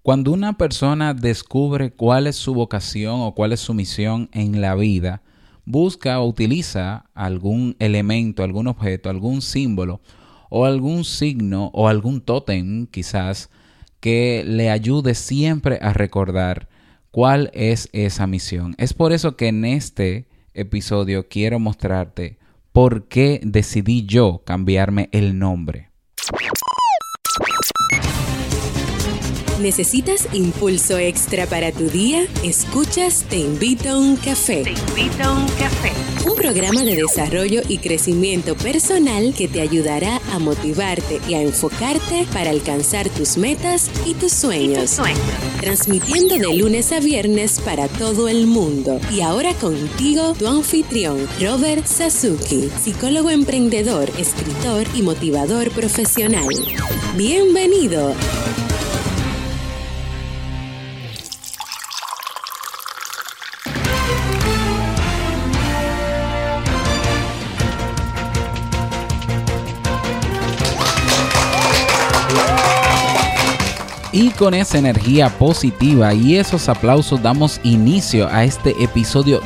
Cuando una persona descubre cuál es su vocación o cuál es su misión en la vida, busca o utiliza algún elemento, algún objeto, algún símbolo o algún signo o algún tótem quizás que le ayude siempre a recordar cuál es esa misión. Es por eso que en este episodio quiero mostrarte por qué decidí yo cambiarme el nombre. ¿Necesitas impulso extra para tu día? Escuchas Te Invito a un Café. Te Invito a un Café. Un programa de desarrollo y crecimiento personal que te ayudará a motivarte y a enfocarte para alcanzar tus metas y tus sueños. Transmitiendo de lunes a viernes para todo el mundo. Y ahora contigo, tu anfitrión, Robert Sasuki, psicólogo emprendedor, escritor y motivador profesional. ¡Bienvenido! Y con esa energía positiva y esos aplausos damos inicio a este episodio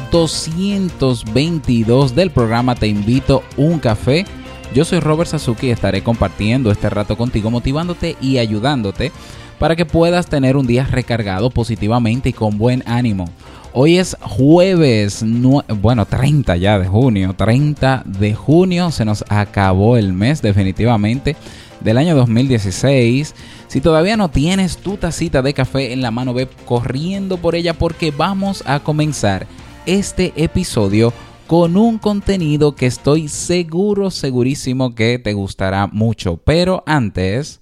222 del programa Te Invito a un Café. Yo soy Robert Sasuki y estaré compartiendo este rato contigo, motivándote y ayudándote para que puedas tener un día recargado positivamente y con buen ánimo. Hoy es jueves, 30 ya de junio, 30 de junio, se nos acabó el mes definitivamente del año 2016. Si todavía no tienes tu tacita de café en la mano, ve corriendo por ella porque vamos a comenzar este episodio con un contenido que estoy segurísimo que te gustará mucho. Pero antes...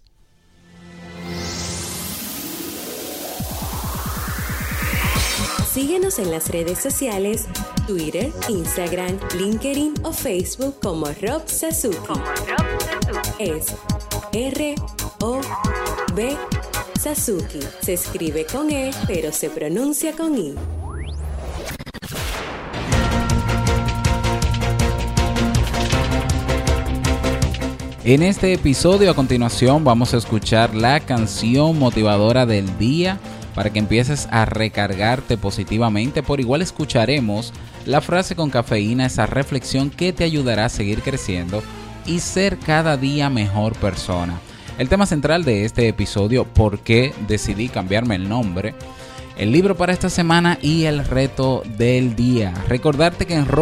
Síguenos en las redes sociales, Twitter, Instagram, LinkedIn o Facebook como Rob Sasuki. Es R-O-B Sasuki. Se escribe con E, pero se pronuncia con I. En este episodio, a continuación, vamos a escuchar la canción motivadora del día para que empieces a recargarte positivamente. Por igual escucharemos la frase con cafeína, esa reflexión que te ayudará a seguir creciendo y ser cada día mejor persona. El tema central de este episodio, ¿por qué decidí cambiarme el nombre?, el libro para esta semana y el reto del día. Recordarte que en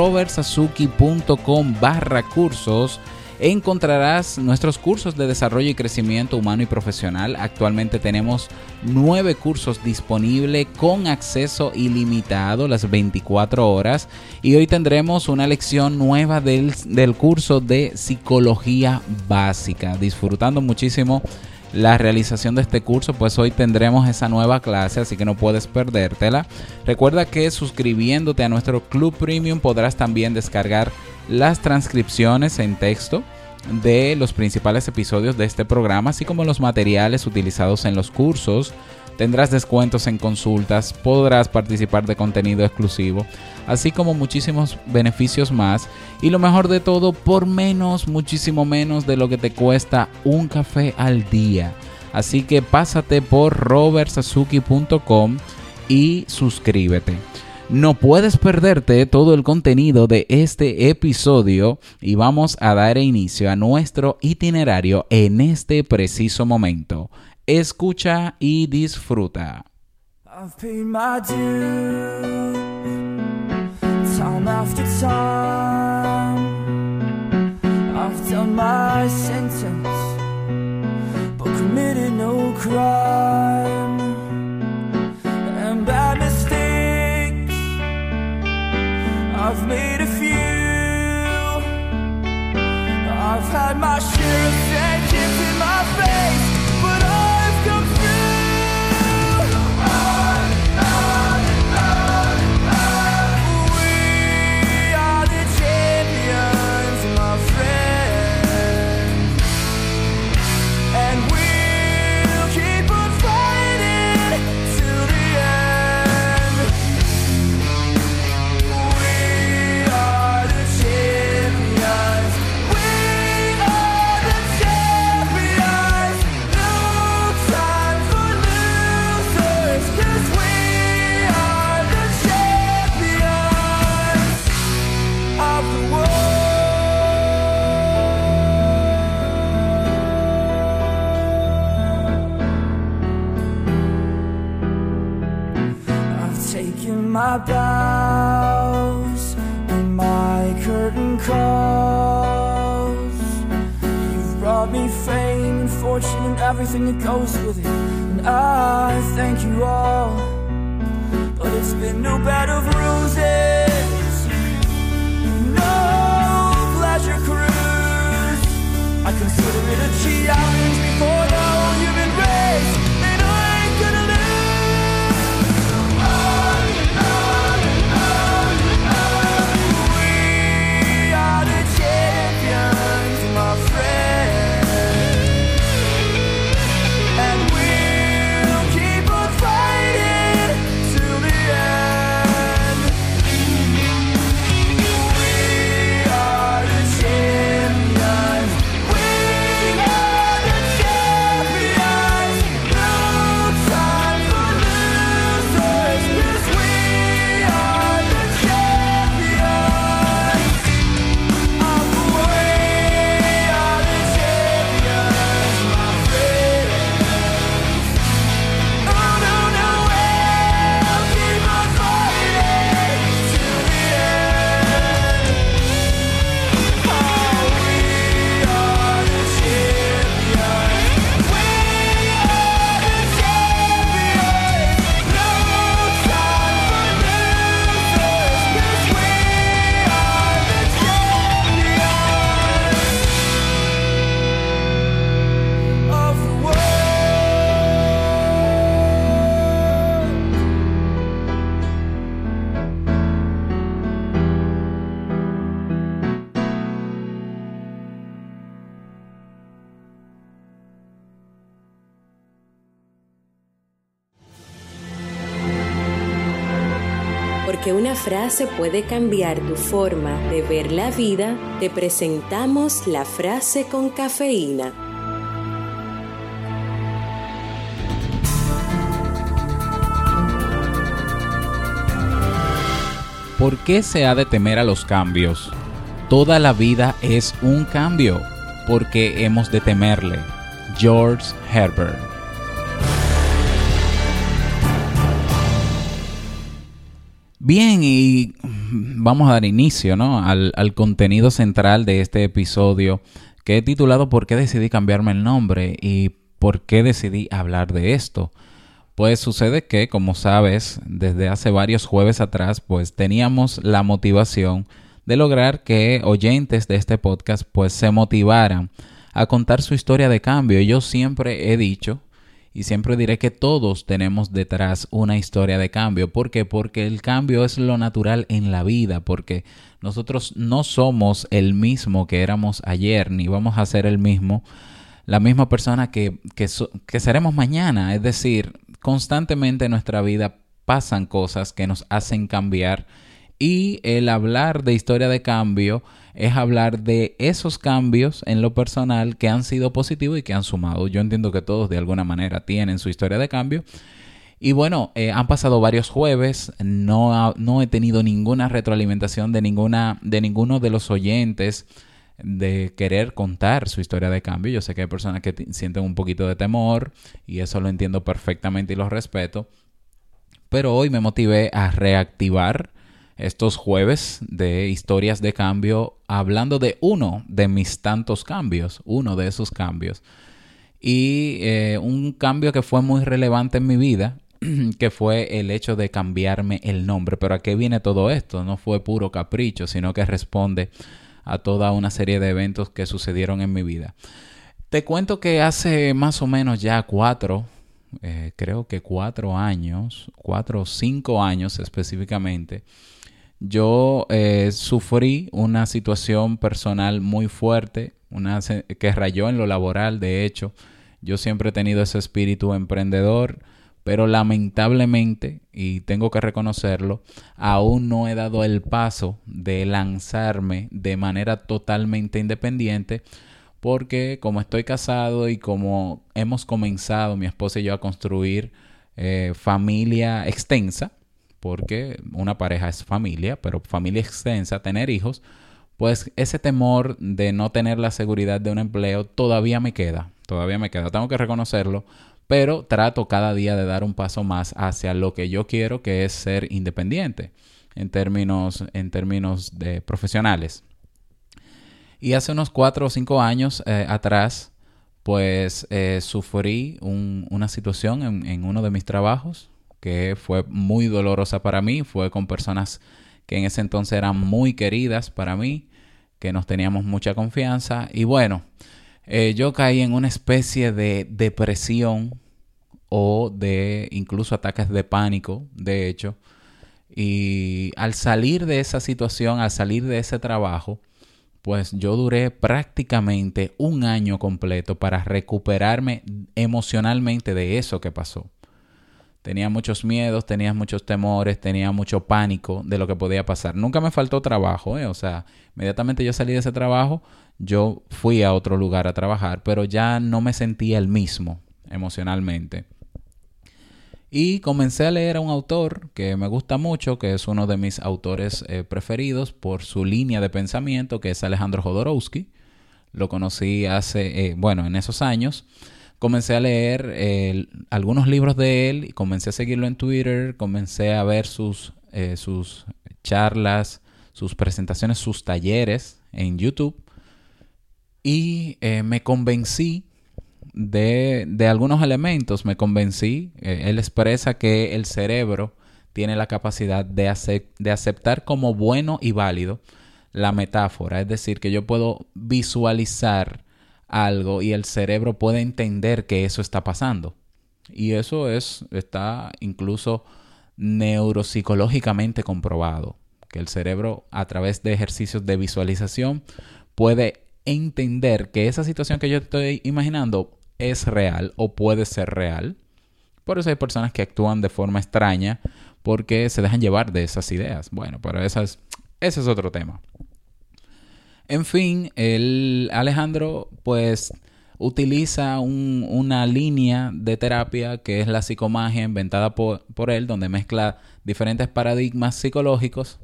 robertsazuki.com/cursos encontrarás nuestros cursos de desarrollo y crecimiento humano y profesional. Actualmente tenemos 9 cursos disponibles con acceso ilimitado las 24 horas. Y hoy tendremos una lección nueva del curso de psicología básica. Disfrutando muchísimo la realización de este curso, pues hoy tendremos esa nueva clase, así que no puedes perdértela. Recuerda que suscribiéndote a nuestro Club Premium podrás también descargar las transcripciones en texto de los principales episodios de este programa, así como los materiales utilizados en los cursos. Tendrás descuentos en consultas, podrás participar de contenido exclusivo, así como muchísimos beneficios más. Y lo mejor de todo, por muchísimo menos de lo que te cuesta un café al día. Así que pásate por robertsazuki.com y suscríbete. No puedes perderte todo el contenido de este episodio y vamos a dar inicio a nuestro itinerario en este preciso momento. Escucha y disfruta. I've paid my dues, time after time. I've done my sentence, but committed no crime. And bad mistakes, I've made a few. I've had my share of friendships in my face, but I've come through. We are the champions, my friend, and we'll keep on fighting. my bows and my curtain calls. You've brought me fame and fortune and everything that goes with it, and I thank you all. But it's been no bed of roses, no pleasure cruise. I consider it a challenge before the human race, and I ain't gonna lose. We are the champions, my friend, and we'll keep on fighting till the end. We are the champions. We are the champions. No time for losers, 'cause we are the champions. Of the way, are the champions, my friends. Oh no, no, we'll keep on fighting till the end. Oh, we are the champions. We are the champions. No time for losers, 'cause we are the champions of the world. Porque una frase puede cambiar tu forma de ver la vida, te presentamos la frase con cafeína. ¿Por qué se ha de temer a los cambios? Toda la vida es un cambio. ¿Por qué hemos de temerle? George Herbert. Bien, y vamos a dar inicio, ¿no?, al contenido central de este episodio, que he titulado ¿Por qué decidí cambiarme el nombre? Y ¿por qué decidí hablar de esto? Pues sucede que, como sabes, desde hace varios jueves atrás, pues teníamos la motivación de lograr que oyentes de este podcast pues se motivaran a contar su historia de cambio. Y yo siempre he dicho y siempre diré que todos tenemos detrás una historia de cambio. ¿Por qué? Porque el cambio es lo natural en la vida, porque nosotros no somos el mismo que éramos ayer, ni vamos a ser la misma persona que seremos mañana. Es decir, constantemente en nuestra vida pasan cosas que nos hacen cambiar, y el hablar de historia de cambio es hablar de esos cambios en lo personal que han sido positivos y que han sumado. Yo entiendo que todos de alguna manera tienen su historia de cambio. Y bueno, han pasado varios jueves, no he tenido ninguna retroalimentación de ninguno de los oyentes de querer contar su historia de cambio. Yo sé que hay personas que sienten un poquito de temor y eso lo entiendo perfectamente y lo respeto. Pero hoy me motivé a reactivar estos jueves de historias de cambio, hablando de uno de mis tantos cambios, uno de esos cambios. Y un cambio que fue muy relevante en mi vida, que fue el hecho de cambiarme el nombre. Pero ¿a qué viene todo esto? No fue puro capricho, sino que responde a toda una serie de eventos que sucedieron en mi vida. Te cuento que hace más o menos ya 4 o 5 años específicamente, yo sufrí una situación personal muy fuerte, que rayó en lo laboral. De hecho, yo siempre he tenido ese espíritu emprendedor, pero lamentablemente, y tengo que reconocerlo, aún no he dado el paso de lanzarme de manera totalmente independiente, porque como estoy casado y como hemos comenzado mi esposa y yo a construir familia extensa, porque una pareja es familia, pero familia extensa, tener hijos, pues ese temor de no tener la seguridad de un empleo todavía me queda. Tengo que reconocerlo, pero trato cada día de dar un paso más hacia lo que yo quiero, que es ser independiente en términos de profesionales. Y hace unos 4 o 5 años atrás, pues sufrí una situación en uno de mis trabajos que fue muy dolorosa para mí. Fue con personas que en ese entonces eran muy queridas para mí, que nos teníamos mucha confianza. Y bueno, yo caí en una especie de depresión o de incluso ataques de pánico, de hecho. Y al salir de esa situación, al salir de ese trabajo, pues yo duré prácticamente 1 año completo para recuperarme emocionalmente de eso que pasó. Tenía muchos miedos, tenía muchos temores, tenía mucho pánico de lo que podía pasar. Nunca me faltó trabajo, o sea, inmediatamente yo salí de ese trabajo, yo fui a otro lugar a trabajar, pero ya no me sentía el mismo emocionalmente. Y comencé a leer a un autor que me gusta mucho, que es uno de mis autores preferidos por su línea de pensamiento, que es Alejandro Jodorowsky. Lo conocí en esos años. Comencé a leer algunos libros de él y comencé a seguirlo en Twitter. Comencé a ver sus charlas, sus presentaciones, sus talleres en YouTube. Y me convencí de algunos elementos. Me convencí. Él expresa que el cerebro tiene la capacidad de aceptar como bueno y válido la metáfora. Es decir, que yo puedo visualizar algo y el cerebro puede entender que eso está pasando. Y eso está incluso neuropsicológicamente comprobado. Que el cerebro, a través de ejercicios de visualización, puede entender que esa situación que yo estoy imaginando es real o puede ser real. Por eso hay personas que actúan de forma extraña porque se dejan llevar de esas ideas. Bueno, pero ese es otro tema. En fin, Alejandro pues utiliza una línea de terapia que es la psicomagia inventada por él, donde mezcla diferentes paradigmas psicológicos.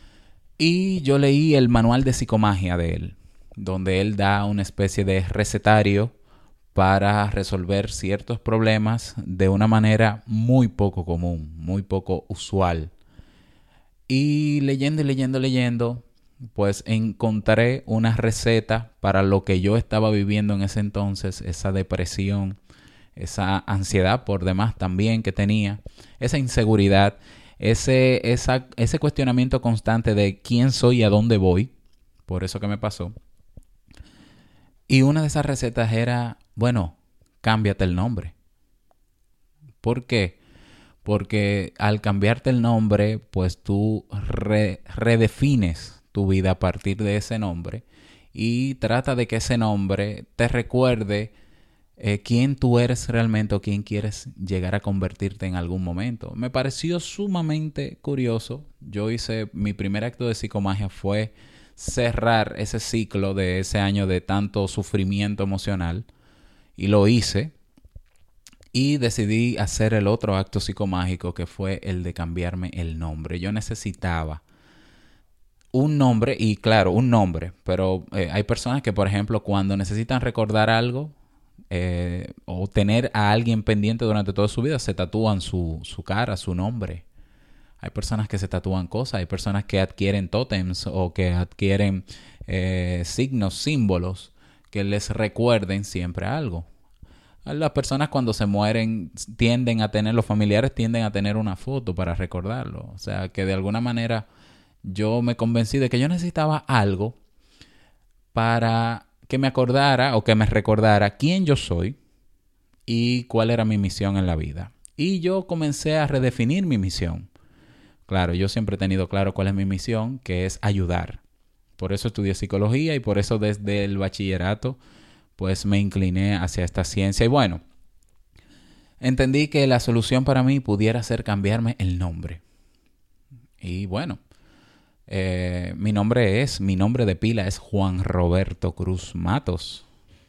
Y yo leí el manual de psicomagia de él, donde él da una especie de recetario para resolver ciertos problemas de una manera muy poco común, muy poco usual. Y leyendo, pues encontré una receta para lo que yo estaba viviendo en ese entonces, esa depresión, esa ansiedad por demás también que tenía, esa inseguridad, ese cuestionamiento constante de quién soy y a dónde voy, por eso que me pasó. Y una de esas recetas era, bueno, cámbiate el nombre. ¿Por qué? Porque al cambiarte el nombre, pues tú redefines tu vida a partir de ese nombre y trata de que ese nombre te recuerde quién tú eres realmente o quién quieres llegar a convertirte en algún momento. Me pareció sumamente curioso. Yo hice mi primer acto de psicomagia fue cerrar ese ciclo de ese año de tanto sufrimiento emocional y lo hice y decidí hacer el otro acto psicomágico que fue el de cambiarme el nombre. Yo necesitaba un nombre y claro, un nombre, pero hay personas que por ejemplo cuando necesitan recordar algo o tener a alguien pendiente durante toda su vida se tatúan su cara, su nombre. Hay personas que se tatúan cosas, hay personas que adquieren tótems o que adquieren signos, símbolos que les recuerden siempre algo. Las personas cuando se mueren los familiares tienden a tener una foto para recordarlo. O sea, que de alguna manera yo me convencí de que yo necesitaba algo para que me acordara o que me recordara quién yo soy y cuál era mi misión en la vida. Y yo comencé a redefinir mi misión. Claro, yo siempre he tenido claro cuál es mi misión, que es ayudar. Por eso estudié psicología y por eso desde el bachillerato pues me incliné hacia esta ciencia. Y bueno, entendí que la solución para mí pudiera ser cambiarme el nombre. Y bueno, mi nombre de pila es Juan Roberto Cruz Matos.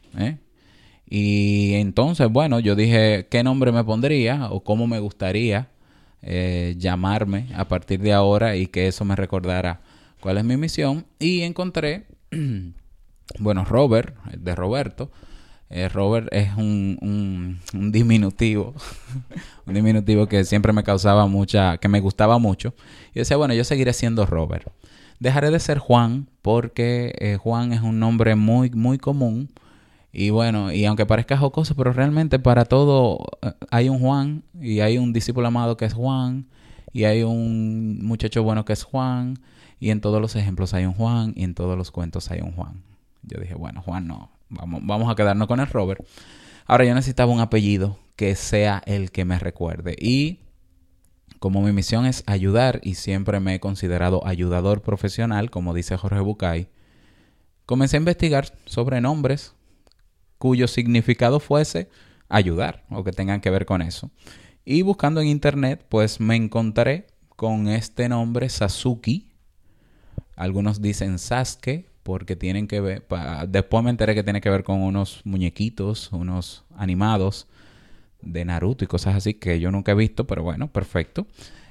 Y entonces, bueno, yo dije qué nombre me pondría o cómo me gustaría llamarme a partir de ahora y que eso me recordara cuál es mi misión. Y encontré, bueno, Robert, de Roberto, Robert es un diminutivo, un diminutivo que siempre me causaba que me gustaba mucho. Y decía, bueno, yo seguiré siendo Robert. Dejaré de ser Juan porque Juan es un nombre muy, muy común. Y bueno, y aunque parezca jocoso, pero realmente para todo hay un Juan y hay un discípulo amado que es Juan y hay un muchacho bueno que es Juan y en todos los ejemplos hay un Juan y en todos los cuentos hay un Juan. Yo dije, bueno, Juan no, vamos a quedarnos con el Robert. Ahora yo necesitaba un apellido que sea el que me recuerde y como mi misión es ayudar y siempre me he considerado ayudador profesional, como dice Jorge Bucay, comencé a investigar sobre nombres cuyo significado fuese ayudar o que tengan que ver con eso. Y buscando en internet, pues me encontré con este nombre Sasuke. Algunos dicen Sasuke porque tienen que ver... Después me enteré que tiene que ver con unos muñequitos, unos animados de Naruto y cosas así que yo nunca he visto, pero bueno, perfecto.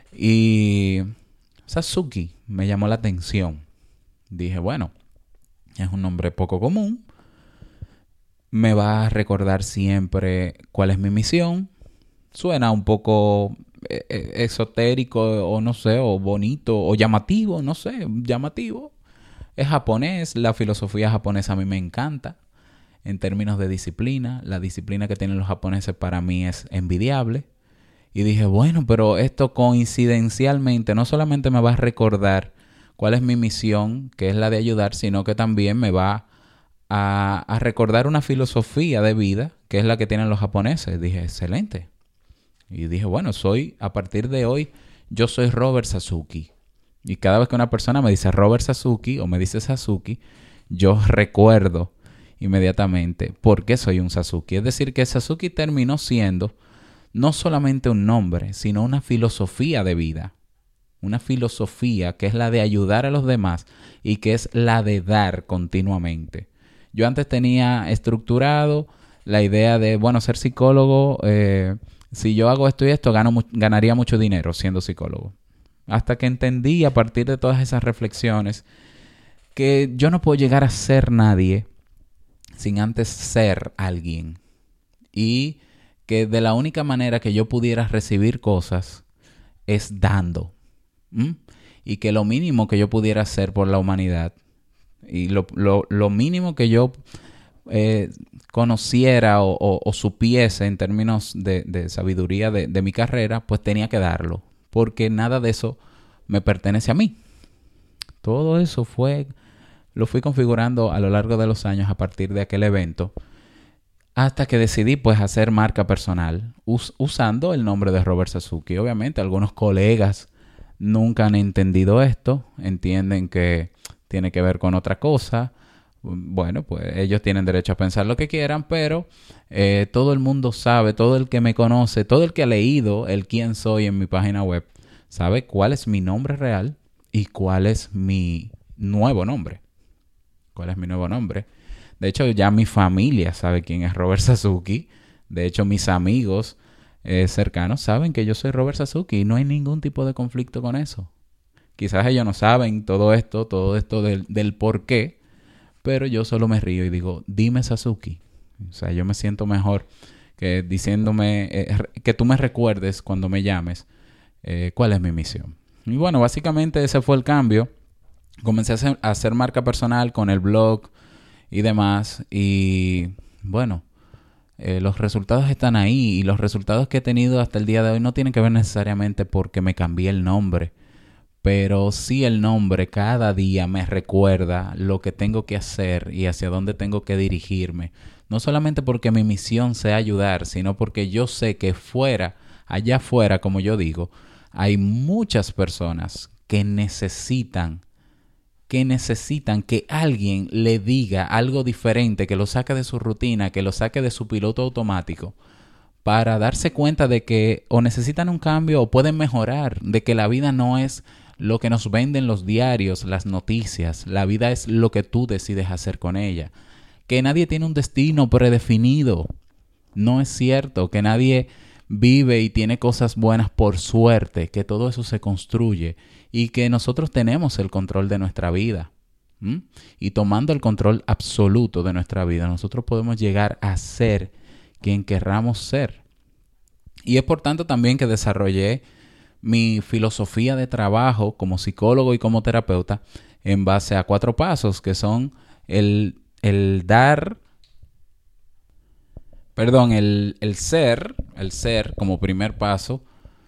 Y Sasuke me llamó la atención. Dije, bueno, es un nombre poco común. Me va a recordar siempre cuál es mi misión. Suena un poco esotérico o no sé, o bonito, o llamativo, no sé, llamativo. Es japonés, la filosofía japonesa a mí me encanta. En términos de disciplina, la disciplina que tienen los japoneses para mí es envidiable. Y dije, bueno, pero esto coincidencialmente no solamente me va a recordar cuál es mi misión, que es la de ayudar, sino que también me va a recordar una filosofía de vida que es la que tienen los japoneses. Dije, excelente. Y dije, bueno, a partir de hoy, yo soy Robert Sasuke. Y cada vez que una persona me dice Robert Sasuke o me dice Sasuke, yo recuerdo inmediatamente por qué soy un Sasuke. Es decir, que Sasuke terminó siendo no solamente un nombre, sino una filosofía de vida. Una filosofía que es la de ayudar a los demás y que es la de dar continuamente. Yo antes tenía estructurado la idea de, bueno, ser psicólogo, si yo hago esto y esto, ganaría mucho dinero siendo psicólogo. Hasta que entendí a partir de todas esas reflexiones que yo no puedo llegar a ser nadie sin antes ser alguien. Y que de la única manera que yo pudiera recibir cosas es dando. Y que lo mínimo que yo pudiera hacer por la humanidad y lo mínimo que yo conociera o supiese en términos de sabiduría de mi carrera, pues tenía que darlo. Porque nada de eso me pertenece a mí. Todo eso lo fui configurando a lo largo de los años a partir de aquel evento. Hasta que decidí pues hacer marca personal usando el nombre de Robert Sasuke. Obviamente algunos colegas nunca han entendido esto. Entienden que tiene que ver con otra cosa. Bueno, pues ellos tienen derecho a pensar lo que quieran, pero todo el mundo sabe, todo el que me conoce, todo el que ha leído el quién soy en mi página web, sabe cuál es mi nombre real y cuál es mi nuevo nombre. ¿Cuál es mi nuevo nombre? De hecho, ya mi familia sabe quién es Robert Sasuke. De hecho, mis amigos cercanos saben que yo soy Robert Sasuke y no hay ningún tipo de conflicto con eso. Quizás ellos no saben todo esto del por qué, pero yo solo me río y digo, dime Sasuke. O sea, yo me siento mejor que diciéndome, que tú me recuerdes cuando me llames cuál es mi misión. Y bueno, básicamente ese fue el cambio. Comencé a hacer marca personal con el blog y demás. Y bueno, los resultados están ahí. Y los resultados que he tenido hasta el día de hoy no tienen que ver necesariamente porque me cambié el nombre. Pero sí el nombre cada día me recuerda lo que tengo que hacer y hacia dónde tengo que dirigirme. No solamente porque mi misión sea ayudar, sino porque yo sé que allá afuera, como yo digo, hay muchas personas que necesitan que alguien le diga algo diferente, que lo saque de su rutina, que lo saque de su piloto automático, para darse cuenta de que o necesitan un cambio o pueden mejorar, de que la vida no es lo que nos venden los diarios, las noticias. La vida es lo que tú decides hacer con ella. Que nadie tiene un destino predefinido. No es cierto que nadie vive y tiene cosas buenas por suerte, que todo eso se construye y que nosotros tenemos el control de nuestra vida. y tomando el control absoluto de nuestra vida, nosotros podemos llegar a ser quien querramos ser. Y es por tanto también que desarrollé mi filosofía de trabajo como psicólogo y como terapeuta en base a 4 pasos, que son el ser como primer paso.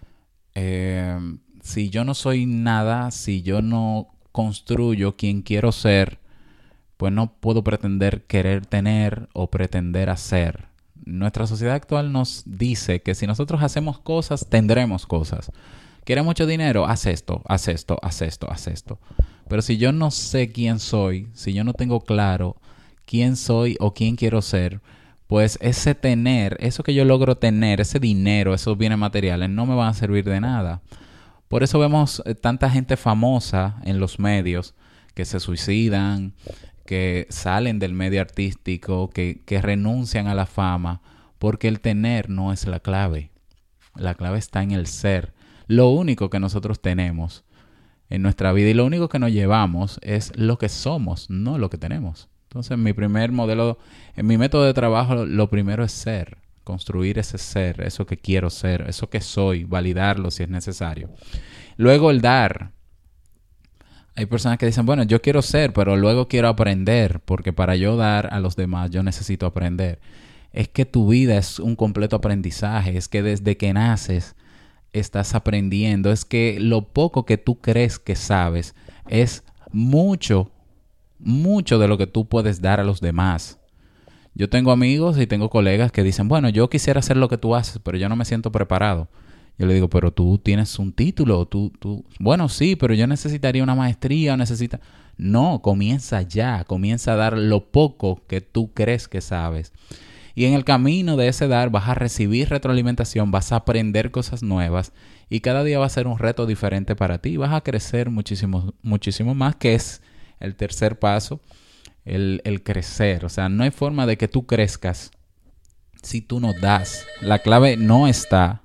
Si yo no soy nada, si yo no construyo quien quiero ser, pues no puedo pretender querer tener o pretender hacer. Nuestra sociedad actual nos dice que si nosotros hacemos cosas, tendremos cosas. ¿Quieres mucho dinero? Haz esto, haz esto, haz esto, haz esto. Pero si yo no sé quién soy, si yo no tengo claro quién soy o quién quiero ser, pues ese tener, eso que yo logro tener, ese dinero, esos bienes materiales, no me van a servir de nada. Por eso vemos tanta gente famosa en los medios que se suicidan, que salen del medio artístico, que renuncian a la fama, porque el tener no es la clave. La clave está en el ser. Lo único que nosotros tenemos en nuestra vida y lo único que nos llevamos es lo que somos, no lo que tenemos. Entonces, en mi método de trabajo, lo primero es ser. Construir ese ser, eso que quiero ser, eso que soy, validarlo si es necesario. Luego el dar. Hay personas que dicen, bueno, yo quiero ser, pero luego quiero aprender, porque para yo dar a los demás yo necesito aprender. Es que tu vida es un completo aprendizaje, es que desde que naces estás aprendiendo, es que lo poco que tú crees que sabes es mucho de lo que tú puedes dar a los demás. Yo tengo amigos y tengo colegas que dicen, bueno, yo quisiera hacer lo que tú haces, pero yo no me siento preparado. Yo le digo, pero tú tienes un título, bueno, sí, pero yo necesitaría una maestría o No, comienza ya, comienza a dar lo poco que tú crees que sabes. Y en el camino de ese dar vas a recibir retroalimentación, vas a aprender cosas nuevas y cada día va a ser un reto diferente para ti. Vas a crecer muchísimo más, que es el tercer paso. El crecer, o sea, no hay forma de que tú crezcas si tú no das. La clave no está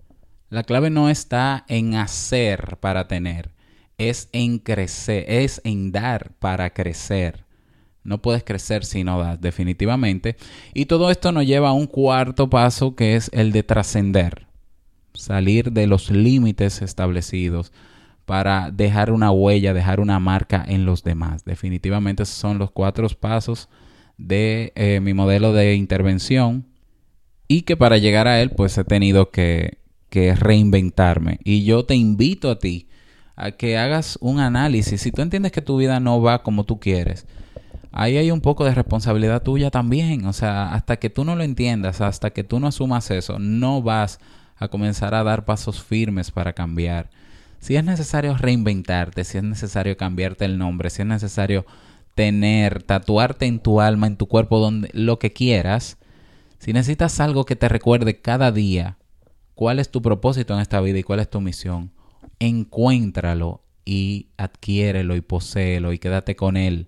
en hacer para tener, es en crecer, es en dar para crecer. No puedes crecer si no das, definitivamente. Y todo esto nos lleva a un cuarto paso, que es el de trascender, salir de los límites establecidos para dejar una huella, dejar una marca en los demás. Definitivamente esos son los 4 pasos de mi modelo de intervención y que para llegar a él pues he tenido que reinventarme. Y yo te invito a ti a que hagas un análisis. Si tú entiendes que tu vida no va como tú quieres, ahí hay un poco de responsabilidad tuya también. O sea, hasta que tú no lo entiendas, hasta que tú no asumas eso, no vas a comenzar a dar pasos firmes para cambiar. Si es necesario reinventarte, si es necesario cambiarte el nombre, si es necesario tatuarte en tu alma, en tu cuerpo, lo que quieras, si necesitas algo que te recuerde cada día cuál es tu propósito en esta vida y cuál es tu misión, encuéntralo y adquiérelo y poséelo y quédate con él.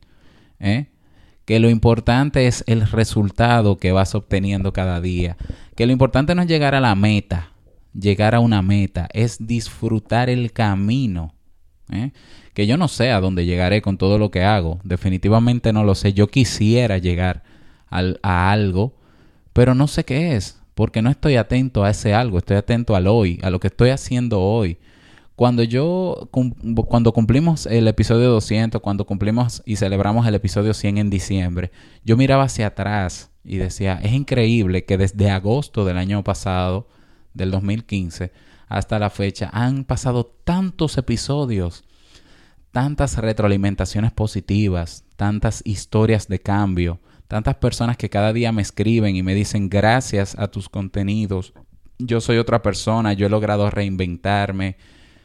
Que lo importante es el resultado que vas obteniendo cada día. Que lo importante no es llegar a la meta. Llegar a una meta es disfrutar el camino. Que yo no sé a dónde llegaré con todo lo que hago. Definitivamente no lo sé. Yo quisiera llegar a algo, pero no sé qué es, porque no estoy atento a ese algo. Estoy atento al hoy, a lo que estoy haciendo hoy. Cuando cumplimos el episodio 200, cuando cumplimos y celebramos el episodio 100 en diciembre, yo miraba hacia atrás y decía, es increíble que desde agosto del año pasado, del 2015 hasta la fecha, han pasado tantos episodios, tantas retroalimentaciones positivas, tantas historias de cambio, tantas personas que cada día me escriben y me dicen, gracias a tus contenidos, yo soy otra persona, yo he logrado reinventarme.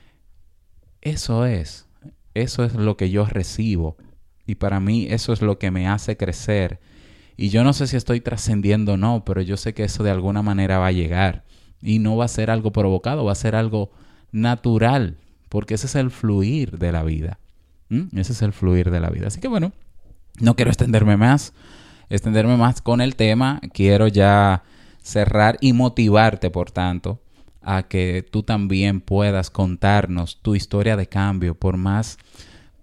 Eso es lo que yo recibo y para mí eso es lo que me hace crecer. Y yo no sé si estoy trascendiendo o no, pero yo sé que eso de alguna manera va a llegar. Y no va a ser algo provocado, va a ser algo natural, porque ese es el fluir de la vida. Ese es el fluir de la vida. Así que bueno, no quiero extenderme más con el tema. Quiero ya cerrar y motivarte, por tanto, a que tú también puedas contarnos tu historia de cambio, por más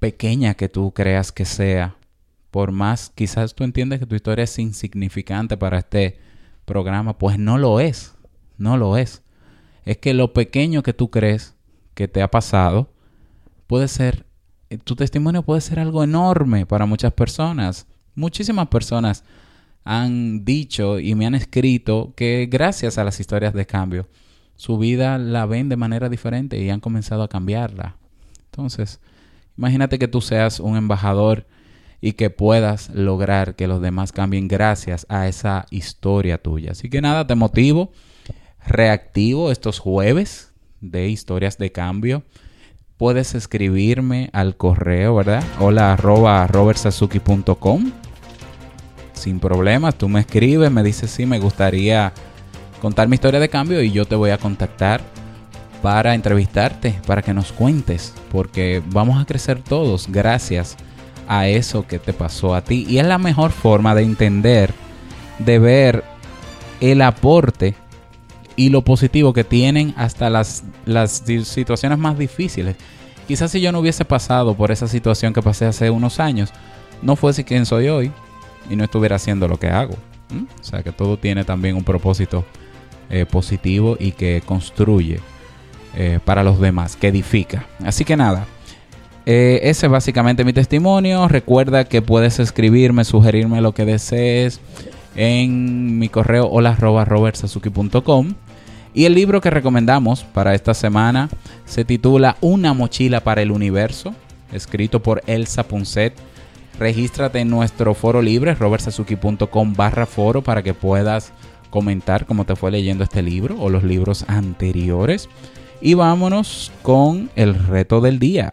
pequeña que tú creas que sea, por más quizás tú entiendes que tu historia es insignificante para este programa, pues no lo es. No lo es. Es que lo pequeño que tú crees que te ha pasado puede ser, tu testimonio puede ser algo enorme para muchas personas. Muchísimas personas han dicho y me han escrito que gracias a las historias de cambio, su vida la ven de manera diferente y han comenzado a cambiarla. Entonces, imagínate que tú seas un embajador y que puedas lograr que los demás cambien gracias a esa historia tuya. Así que nada, te motivo, reactivo estos jueves de historias de cambio. Puedes escribirme al correo, ¿verdad? hola@robertsazuki.com. Sin problemas, tú me escribes, me dices sí, me gustaría contar mi historia de cambio y yo te voy a contactar para entrevistarte, para que nos cuentes, porque vamos a crecer todos gracias a eso que te pasó a ti. Y es la mejor forma de entender, de ver el aporte y lo positivo que tienen hasta las situaciones más difíciles. Quizás si yo no hubiese pasado por esa situación que pasé hace unos años, no fuese quien soy hoy y no estuviera haciendo lo que hago. O sea que todo tiene también un propósito positivo y que construye para los demás, que edifica. Así que nada, ese es básicamente mi testimonio. Recuerda que puedes escribirme, sugerirme lo que desees en mi correo hola@robertsazuki.com. Y el libro que recomendamos para esta semana se titula Una mochila para el universo, escrito por Elsa Punset. Regístrate en nuestro foro libre, robertsazuki.com/foro, para que puedas comentar cómo te fue leyendo este libro o los libros anteriores. Y vámonos con el reto del día.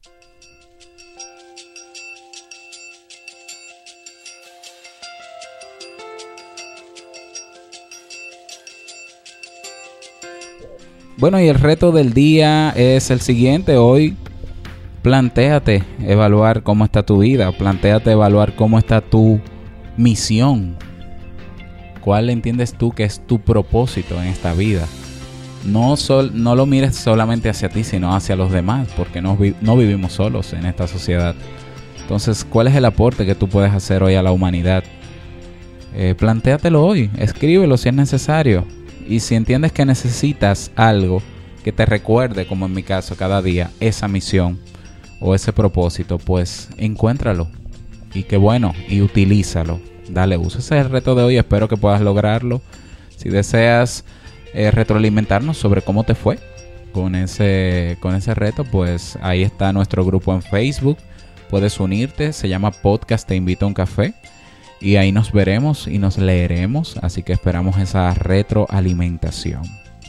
Bueno, y el reto del día es el siguiente. Hoy plantéate evaluar cómo está tu vida. Plantéate evaluar cómo está tu misión. ¿Cuál entiendes tú que es tu propósito en esta vida? No lo mires solamente hacia ti, sino hacia los demás, porque no vivimos solos en esta sociedad. Entonces, ¿cuál es el aporte que tú puedes hacer hoy a la humanidad? Plantéatelo hoy. Escríbelo si es necesario. Y si entiendes que necesitas algo que te recuerde, como en mi caso, cada día, esa misión o ese propósito, pues encuéntralo. Y qué bueno, y utilízalo. Dale uso. Ese es el reto de hoy. Espero que puedas lograrlo. Si deseas retroalimentarnos sobre cómo te fue con ese reto, pues ahí está nuestro grupo en Facebook. Puedes unirte. Se llama Podcast Te Invito a un Café. Y ahí nos veremos y nos leeremos, así que esperamos esa retroalimentación.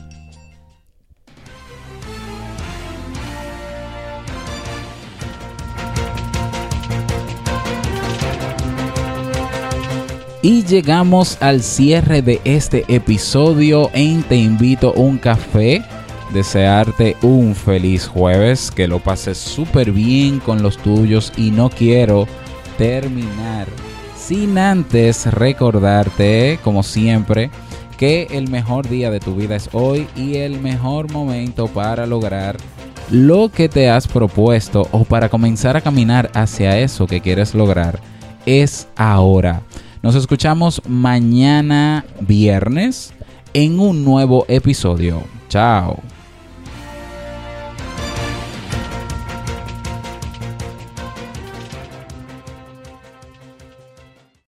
Y llegamos al cierre de este episodio en Te Invito a un Café. Desearte un feliz jueves, que lo pases súper bien con los tuyos, y no quiero terminar sin antes recordarte, como siempre, que el mejor día de tu vida es hoy y el mejor momento para lograr lo que te has propuesto o para comenzar a caminar hacia eso que quieres lograr es ahora. Nos escuchamos mañana viernes en un nuevo episodio. Chao.